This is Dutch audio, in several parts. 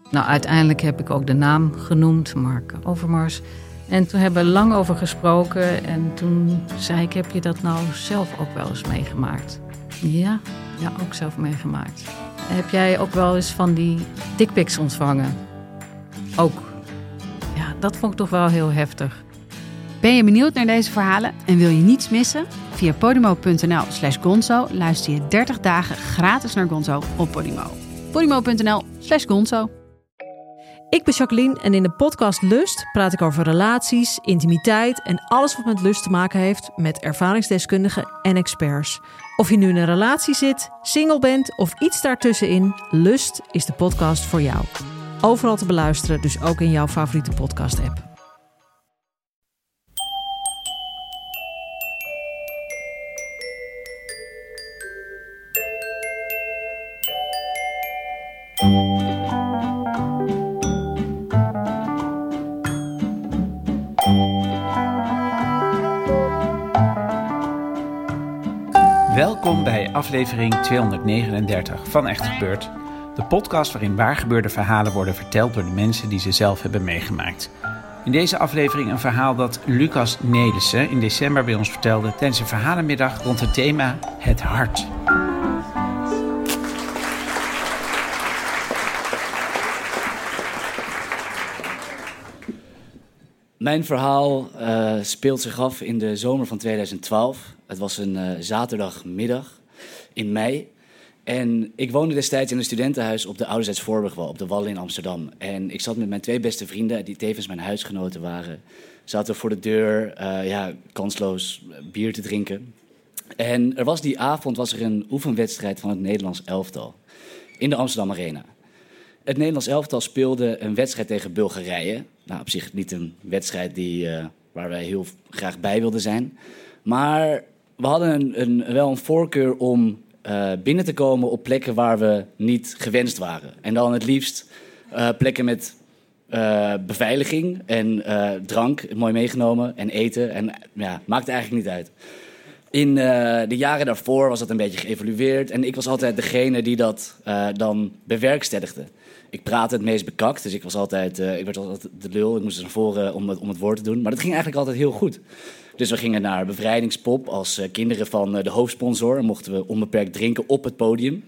Nou, uiteindelijk heb ik ook de naam genoemd, Mark Overmars. En toen hebben we lang over gesproken. En toen zei ik, heb je dat nou zelf ook wel eens meegemaakt? Ja, ook zelf meegemaakt. Heb jij ook wel eens van die dickpics ontvangen? Ook. Ja, dat vond ik toch wel heel heftig. Ben je benieuwd naar deze verhalen en wil je niets missen? Via podimo.nl/gonzo luister je 30 dagen gratis naar Gonzo op Podimo. podimo.nl/gonzo. Ik ben Jacqueline en in de podcast Lust praat ik over relaties, intimiteit en alles wat met lust te maken heeft met ervaringsdeskundigen en experts. Of je nu in een relatie zit, single bent of iets daartussenin, Lust is de podcast voor jou. Overal te beluisteren, dus ook in jouw favoriete podcast-app. Welkom bij aflevering 239 van Echt Gebeurd. De podcast waarin waargebeurde verhalen worden verteld door de mensen die ze zelf hebben meegemaakt. In deze aflevering een verhaal dat Lucas Nelissen in december bij ons vertelde tijdens een verhalenmiddag rond het thema Het Hart. Mijn verhaal speelt zich af in de zomer van 2012. Het was een zaterdagmiddag in mei. En ik woonde destijds in een studentenhuis op de Ouderzijds Voorburgwal, op de Wallen in Amsterdam. En ik zat met mijn 2 beste vrienden, die tevens mijn huisgenoten waren. Zaten voor de deur, kansloos bier te drinken. En die avond was er een oefenwedstrijd van het Nederlands elftal in de Amsterdam Arena. Het Nederlands elftal speelde een wedstrijd tegen Bulgarije. Nou, op zich niet een wedstrijd waar wij heel graag bij wilden zijn. Maar we hadden wel een voorkeur om binnen te komen op plekken waar we niet gewenst waren. En dan het liefst plekken met beveiliging en drank, mooi meegenomen, en eten. En ja, maakte eigenlijk niet uit. In de jaren daarvoor was dat een beetje geëvolueerd. En ik was altijd degene die dat dan bewerkstelligde. Ik praatte het meest bekakt, dus ik werd altijd de lul. Ik moest naar voren om het woord te doen. Maar dat ging eigenlijk altijd heel goed. Dus we gingen naar Bevrijdingspop als kinderen van de hoofdsponsor. En mochten we onbeperkt drinken op het podium.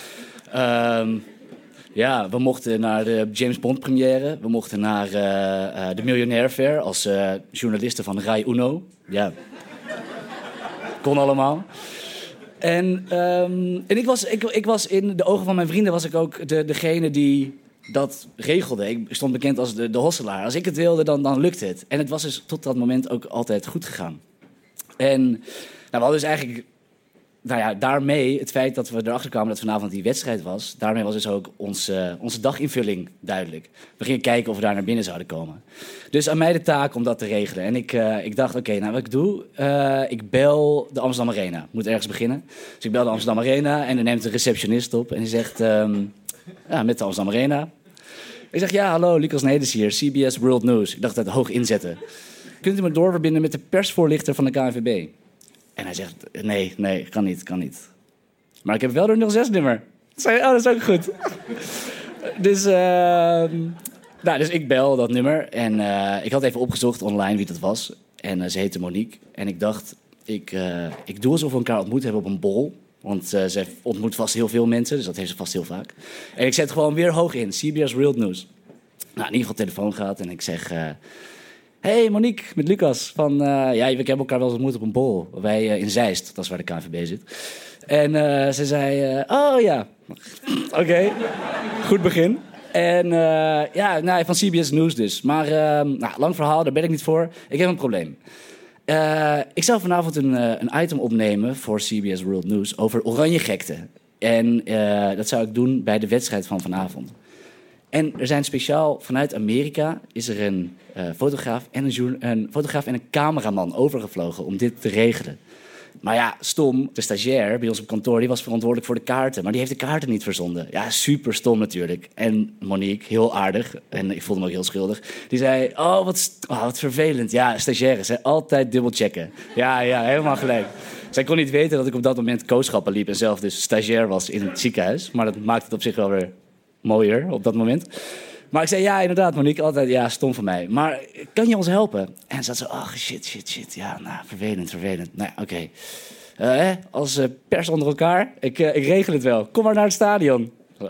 We mochten naar de James Bond première. We mochten naar de Miljonair Fair als journalisten van Rai Uno. Ja, kon allemaal. En ik was in de ogen van mijn vrienden was ik ook degene die dat regelde. Ik stond bekend als de hosselaar. Als ik het wilde, dan lukte het. En het was dus tot dat moment ook altijd goed gegaan. En we hadden dus eigenlijk daarmee, het feit dat we erachter kwamen dat vanavond die wedstrijd was, daarmee was dus ook onze daginvulling duidelijk. We gingen kijken of we daar naar binnen zouden komen. Dus aan mij de taak om dat te regelen. En ik dacht, oké, wat ik doe, ik bel de Amsterdam Arena. Moet ergens beginnen. Dus ik bel de Amsterdam Arena en dan neemt de receptionist op en die zegt, met de Amsterdam Arena. Ik zeg, ja, hallo, Lucas Nelissen hier, CBS World News. Ik dacht dat hoog inzetten. Kunt u me doorverbinden met de persvoorlichter van de KNVB? En hij zegt, nee, kan niet. Maar ik heb wel een 06-nummer. Dat is ook goed. Dus ik bel dat nummer. En ik had even opgezocht online wie dat was. En ze heette Monique. En ik dacht, ik doe alsof we elkaar ontmoet hebben op een borrel. Want zij ontmoet vast heel veel mensen, dus dat heeft ze vast heel vaak. En ik zet gewoon weer hoog in, CBS World News. Nou, in ieder geval telefoon gaat en ik zeg... Hey Monique, met Lucas. We hebben elkaar wel eens ontmoet op een borrel. Wij in Zeist, dat is waar de KNVB zit. En ze zei, oh ja, oké, goed begin. En van CBS News dus. Maar lang verhaal, daar ben ik niet voor. Ik heb een probleem. Ik zou vanavond een item opnemen voor CBS World News over oranjegekte. En dat zou ik doen bij de wedstrijd van vanavond. En er zijn speciaal vanuit Amerika is er een fotograaf en een cameraman overgevlogen om dit te regelen. Maar ja, stom, de stagiair bij ons op kantoor, die was verantwoordelijk voor de kaarten. Maar die heeft de kaarten niet verzonden. Ja, super stom natuurlijk. En Monique, heel aardig, en ik voelde me ook heel schuldig, die zei, wat vervelend. Ja, stagiaires, altijd dubbelchecken. Ja, helemaal gelijk. Zij kon niet weten dat ik op dat moment kooschappen liep en zelf dus stagiair was in het ziekenhuis. Maar dat maakt het op zich wel weer mooier op dat moment. Maar ik zei, ja, inderdaad, Monique, altijd, ja, stom van mij. Maar kan je ons helpen? En ze had zo, shit. Ja, nou, vervelend. Nou, oké. Als pers onder elkaar, ik regel het wel. Kom maar naar het stadion.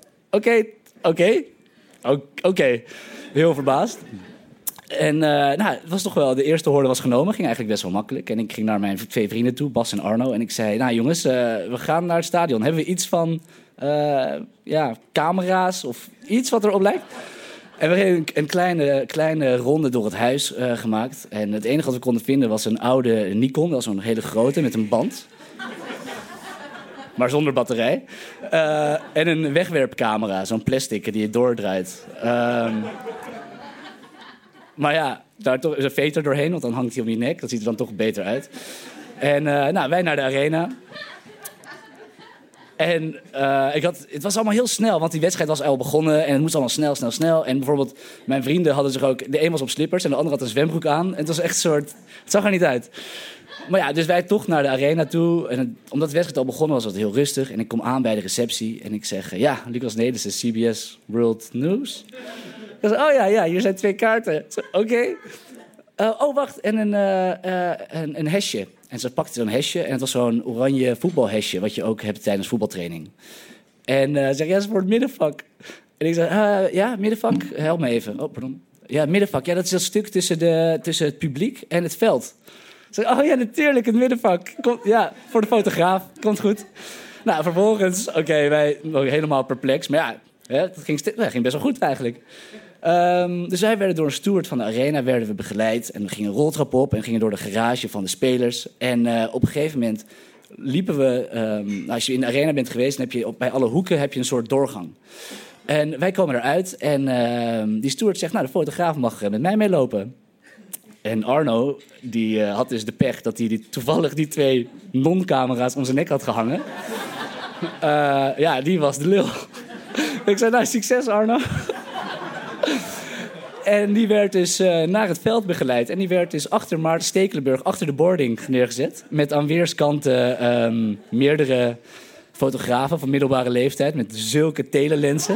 Oké. Heel verbaasd. En het was toch wel, de eerste hoorde was genomen. Ging eigenlijk best wel makkelijk. En ik ging naar mijn 2 vrienden toe, Bas en Arno. En ik zei, nou jongens, we gaan naar het stadion. Hebben we iets van camera's of iets wat erop lijkt? En we hebben een kleine ronde door het huis gemaakt. En het enige wat we konden vinden was een oude Nikon. Dat was zo'n hele grote met een band. Maar zonder batterij. En een wegwerpcamera, zo'n plastic die je doordraait. Maar ja, daar toch is een veter doorheen, want dan hangt hij om je nek. Dat ziet er dan toch beter uit. En wij naar de arena. En het was allemaal heel snel, want die wedstrijd was al begonnen. En het moest allemaal snel. En bijvoorbeeld, mijn vrienden hadden zich ook... De een was op slippers en de andere had een zwembroek aan. En het was echt een soort... Het zag er niet uit. Maar ja, dus wij toch naar de arena toe. En omdat de wedstrijd al begonnen was het heel rustig. En ik kom aan bij de receptie en ik zeg... Lucas Nelissen, CBS World News. Ik zei, ja, hier zijn 2 kaarten. Oké. Wacht, en een hesje. En ze pakte zo'n hesje en het was zo'n oranje voetbalhesje... wat je ook hebt tijdens voetbaltraining. En zeg, ja, dat is voor het middenvak. En ik zei, middenvak? Help me even. Oh, pardon. Ja, middenvak. Ja, dat is dat stuk tussen het publiek en het veld. Ik zei, ja, natuurlijk, het middenvak. Voor de fotograaf. Komt goed. Nou, vervolgens, wij helemaal perplex. Maar ja, het ging best wel goed eigenlijk. Dus wij werden door een steward van de arena begeleid. En we gingen een roltrap op en gingen door de garage van de spelers. En op een gegeven moment liepen we... als je in de arena bent geweest, dan heb je bij alle hoeken heb je een soort doorgang. En wij komen eruit en die steward zegt... Nou, de fotograaf mag met mij meelopen. En Arno, die had dus de pech dat hij toevallig die 2 non-camera's om zijn nek had gehangen. Die was de lul. Ik zei, nou, succes Arno. En die werd dus naar het veld begeleid. En die werd dus achter Maarten Stekelenburg, achter de boarding neergezet. Met aan weerskanten meerdere fotografen van middelbare leeftijd. Met zulke telelensen.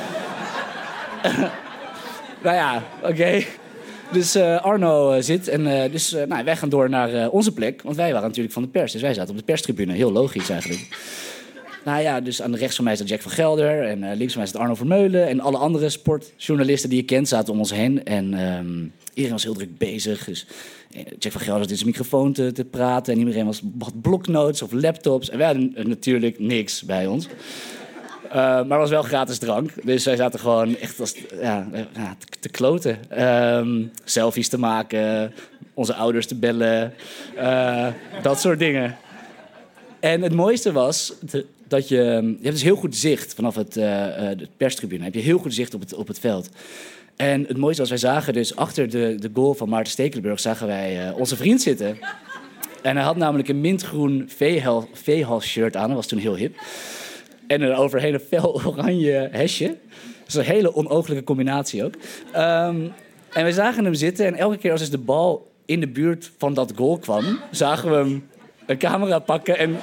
Oké. Dus Arno zit en wij gaan door naar onze plek. Want wij waren natuurlijk van de pers. Dus wij zaten op de perstribune. Heel logisch eigenlijk. Dus aan de rechts van mij zat Jack van Gelder. En links van mij zat Arno Vermeulen. En alle andere sportjournalisten die je kent zaten om ons heen. En iedereen was heel druk bezig. Dus Jack van Gelder zat in zijn microfoon te praten. En iedereen had bloknotes of laptops. En wij hadden natuurlijk niks bij ons. Maar er was wel gratis drank. Dus wij zaten gewoon echt te kloten. Selfies te maken. Onze ouders te bellen. Dat soort dingen. En het mooiste was dat je hebt dus heel goed zicht vanaf de perstribune. Heb je heel goed zicht op het veld. En het mooiste was, wij zagen dus achter de goal van Maarten Stekelenburg... zagen wij onze vriend zitten. En hij had namelijk een mintgroen veehals-shirt aan. Dat was toen heel hip. En er overheen een fel oranje hesje. Dat is een hele onooglijke combinatie ook. En we zagen hem zitten. En elke keer als dus de bal in de buurt van dat goal kwam... zagen we hem een camera pakken en...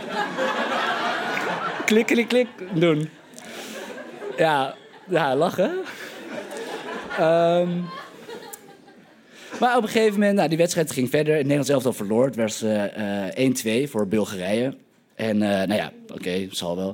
klik doen. Ja, lachen. Maar op een gegeven moment, die wedstrijd ging verder. Het Nederlands elftal verloor. Het was 1-2 voor Bulgarije. En zal wel.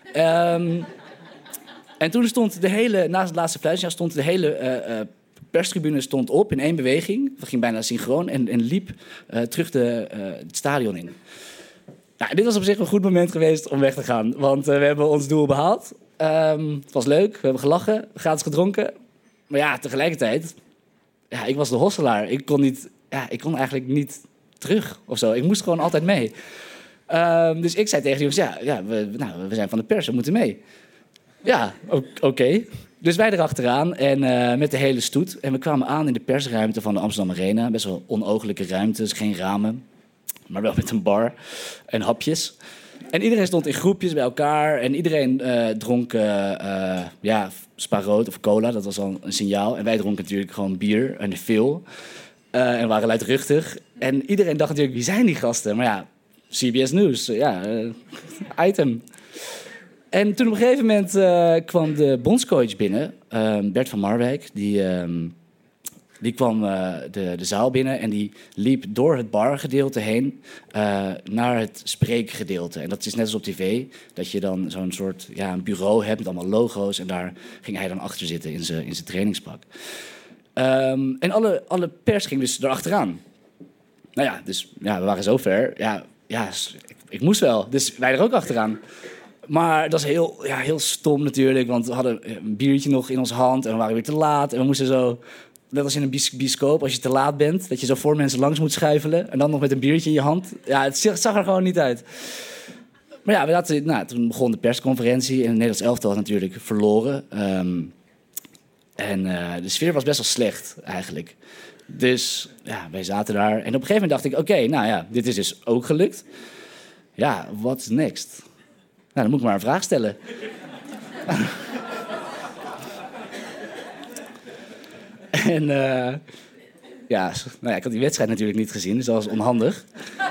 En toen stond naast het laatste fluitsignaal stond de hele perstribune op in 1 beweging. Dat ging bijna synchroon en liep terug het stadion in. Nou, dit was op zich een goed moment geweest om weg te gaan. Want we hebben ons doel behaald. Het was leuk, we hebben gelachen, gratis gedronken. Maar ja, tegelijkertijd... Ja, ik was de hosselaar. Ik kon eigenlijk niet terug of zo. Ik moest gewoon altijd mee. Dus ik zei tegen die jongens... we zijn van de pers, we moeten mee. Ja, oké. Dus wij erachteraan en met de hele stoet. En we kwamen aan in de persruimte van de Amsterdam Arena. Best wel onooglijke ruimte, dus geen ramen. Maar wel met een bar en hapjes. En iedereen stond in groepjes bij elkaar. En iedereen dronk Spa Rood of cola. Dat was al een signaal. En wij dronken natuurlijk gewoon bier en veel. En waren luidruchtig. En iedereen dacht natuurlijk, wie zijn die gasten? Maar ja, CBS News. Item. En toen op een gegeven moment kwam de bondscoach binnen, Bert van Marwijk. Die kwam de zaal binnen en die liep door het bargedeelte heen naar het spreekgedeelte. En dat is net als op tv, dat je dan zo'n soort een bureau hebt met allemaal logo's. En daar ging hij dan achter zitten in zijn trainingspak. En alle pers ging dus erachteraan. Nou ja, dus we waren zo ver. Ja, ik moest wel, dus wij er ook achteraan. Maar dat is heel stom natuurlijk, want we hadden een biertje nog in onze hand en we waren weer te laat. En we moesten zo, net als in een bioscoop, als je te laat bent, dat je zo voor mensen langs moet schuifelen. En dan nog met een biertje in je hand. Ja, het zag er gewoon niet uit. Maar ja, toen begon de persconferentie en het Nederlands elftal had natuurlijk verloren. En de sfeer was best wel slecht eigenlijk. Dus ja, wij zaten daar. En op een gegeven moment dacht ik, oké, dit is dus ook gelukt. Ja, what's next? Nou, dan moet ik maar een vraag stellen. En ik had die wedstrijd natuurlijk niet gezien, dus dat was onhandig.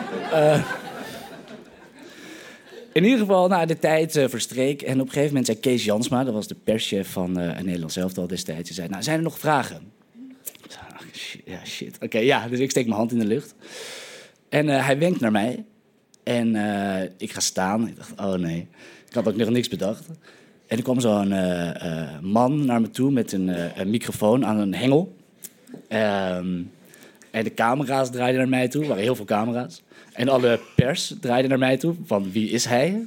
In ieder geval, de tijd verstreek. En op een gegeven moment zei Kees Jansma, dat was de perschef van het Nederlands elftal destijds. Die zei, zijn er nog vragen? Shit. Oké, dus ik steek mijn hand in de lucht. En hij wenkt naar mij. En ik ga staan. Ik dacht, oh nee. Ik had ook nog niks bedacht. En er kwam zo'n man naar me toe met een microfoon aan een hengel. En de camera's draaiden naar mij toe. Er waren heel veel camera's. En alle pers draaide naar mij toe. Van wie is hij?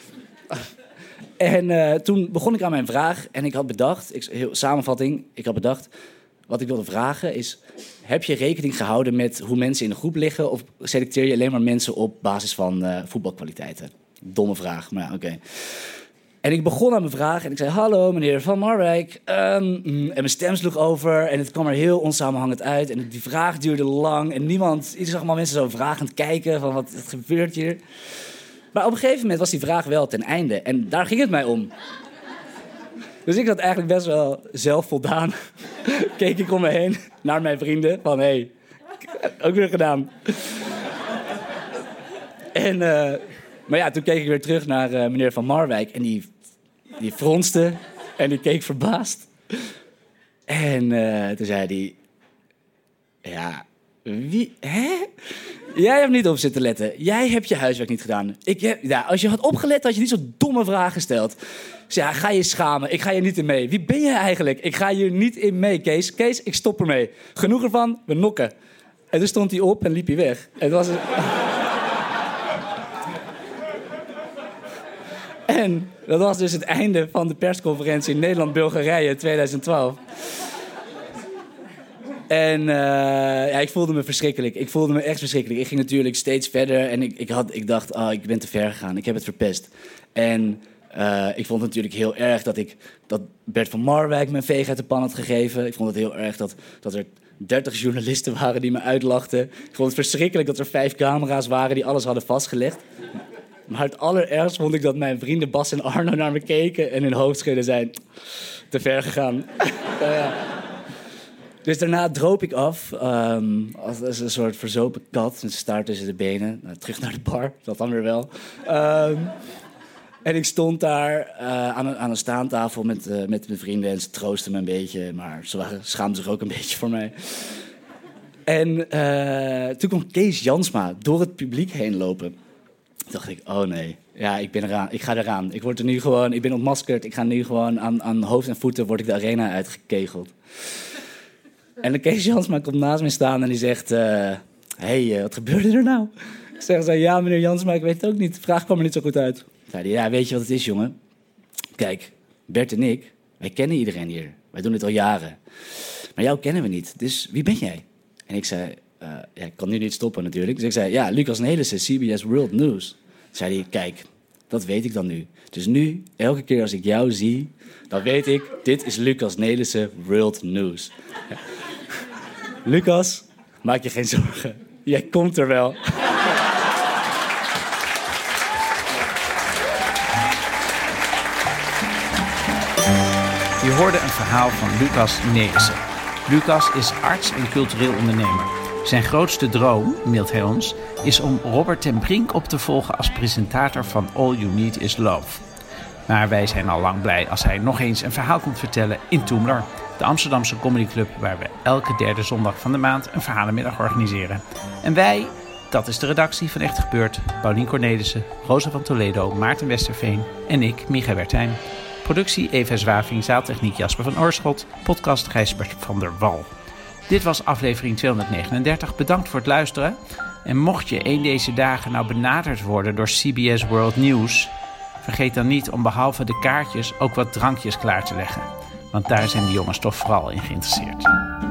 En toen begon ik aan mijn vraag. En ik had bedacht, samenvatting. Ik had bedacht, wat ik wilde vragen is, heb je rekening gehouden met hoe mensen in de groep liggen? Of selecteer je alleen maar mensen op basis van voetbalkwaliteiten? Domme vraag, maar ja, oké. En ik begon aan mijn vraag en ik zei, hallo meneer Van Marwijk. En mijn stem sloeg over en het kwam er heel onsamenhangend uit. En die vraag duurde lang en ik zag allemaal mensen zo vragend kijken van wat gebeurt hier. Maar op een gegeven moment was die vraag wel ten einde en daar ging het mij om. Dus ik zat eigenlijk best wel zelfvoldaan. Keek ik om me heen naar mijn vrienden van, hey, ook weer gedaan. En, maar ja, toen keek ik weer terug naar meneer Van Marwijk en die fronste en die keek verbaasd. En toen zei hij, ja, wie, hè? Jij hebt niet op zitten letten. Jij hebt je huiswerk niet gedaan. Als je had opgelet, had je niet zo domme vragen gesteld. Dus ja, ga je schamen. Ik ga je niet in mee. Wie ben je eigenlijk? Ik ga hier niet in mee, Kees. Kees, ik stop ermee. Genoeg ervan, we nokken. En toen stond hij op en liep hij weg. En dat was En dat was dus het einde van de persconferentie in Nederland-Bulgarije 2012. En ik voelde me verschrikkelijk. Ik voelde me echt verschrikkelijk. Ik ging natuurlijk steeds verder en ik dacht, ik ben te ver gegaan. Ik heb het verpest. En ik vond het natuurlijk heel erg dat Bert van Marwijk me een veeg uit de pan had gegeven. Ik vond het heel erg dat er 30 journalisten waren die me uitlachten. Ik vond het verschrikkelijk dat er 5 camera's waren die alles hadden vastgelegd. Maar het allerergst vond ik dat mijn vrienden Bas en Arno naar me keken en hun hoofd schudden zijn te ver gegaan. Dus daarna droop ik af, als een soort verzopen kat met staart tussen de benen. Terug naar de bar, dat dan weer wel. En ik stond daar aan een staantafel met mijn vrienden en ze troosten me een beetje. Maar ze schaamden zich ook een beetje voor mij. En toen kwam Kees Jansma door het publiek heen lopen. Toen dacht ik, oh nee, ja, ik ga eraan. Ik ben ontmaskerd, ik ga nu gewoon aan hoofd en voeten word ik de arena uitgekegeld. En de Kees Jansma komt naast me staan en die zegt, hey, wat gebeurde er nou? Ik zeg zo, ja meneer Jansma, ik weet het ook niet. De vraag kwam er niet zo goed uit. Zei hij, ja, weet je wat het is, jongen? Kijk, Bert en ik, wij kennen iedereen hier. Wij doen dit al jaren. Maar jou kennen we niet, dus wie ben jij? En ik zei, ik kan nu niet stoppen natuurlijk. Dus ik zei, ja, Lucas Nelissen, CBS World News. Toen zei hij, kijk, dat weet ik dan nu. Dus nu, elke keer als ik jou zie, dan weet ik, dit is Lucas Nelissen World News. Ja. Lucas, maak je geen zorgen. Jij komt er wel. Je hoorde een verhaal van Lucas Nelissen. Lucas is arts en cultureel ondernemer. Zijn grootste droom, mailt hij ons, is om Robert ten Brink op te volgen als presentator van All You Need Is Love. Maar wij zijn al lang blij als hij nog eens een verhaal komt vertellen in Toemler, de Amsterdamse comedyclub waar we elke derde zondag van de maand een verhalenmiddag organiseren. En wij, dat is de redactie van Echt Gebeurd, Paulien Cornelissen, Rosa van Toledo, Maarten Westerveen en ik, Micha Wertheim. Productie Eva Zwaving, zaaltechniek Jasper van Oorschot, podcast Gijsbert van der Wal. Dit was aflevering 239. Bedankt voor het luisteren. En mocht je een deze dagen nou benaderd worden door CBS World News, vergeet dan niet om behalve de kaartjes ook wat drankjes klaar te leggen. Want daar zijn de jongens toch vooral in geïnteresseerd.